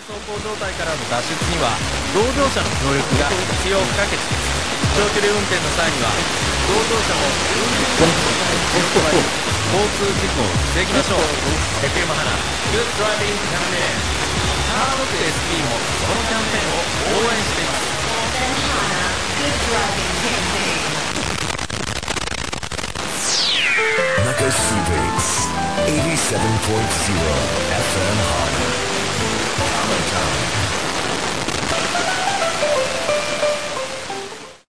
走行状態からの脱出には同乗者の協力が必要不可欠です。長距離運転の際には同乗者も運転手の交通事故を防ぎましょう。FM 花 Good Driving Campaign、 カーロック SP もこのキャンペーンを応援しています。 Nakasubix 87.0 FM Hana. Common Time.